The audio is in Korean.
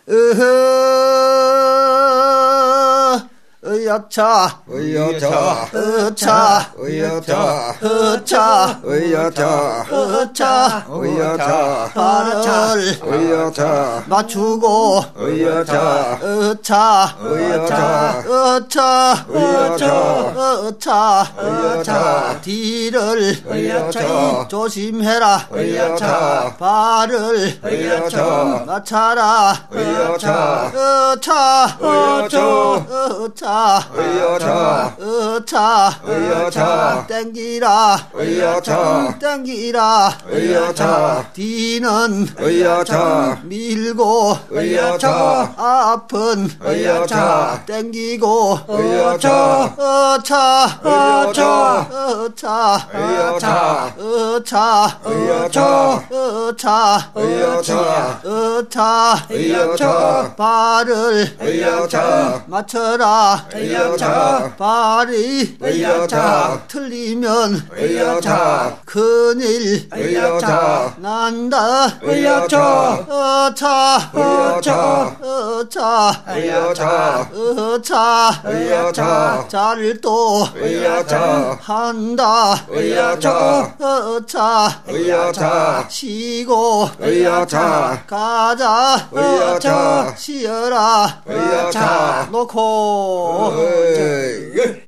으여차 으여차 으차 으여차 으차 으여차 으차 으여차 발을 으여차 맞추고 으여차 으차 으여차 으차 으여차 으차 으여차 뒤를 으여차 조심해라 으여차 발을 으여차 맞춰라 으여차 으차 으여차 으차 으여차 으차 으여차 땡기라 으여차 땡기라 으여차 뒤는 으여차 밀고 으여차 앞은 으여차 땡기고 으여차 으차 으여차 으차 으여차 으차 으여차 으차 으여차 으차 으여차 발을 으여차 맞춰라 으여차 발이 으여차 틀리면 으여차 큰일 으여차 난다 으여차 으차 으여차 으차 으여차 으차 으여차 잘도 으여차 한다 으여차 으차 으여차 쉬고 으여차 가자 으여차 쉬어라 으여차 놓고 으이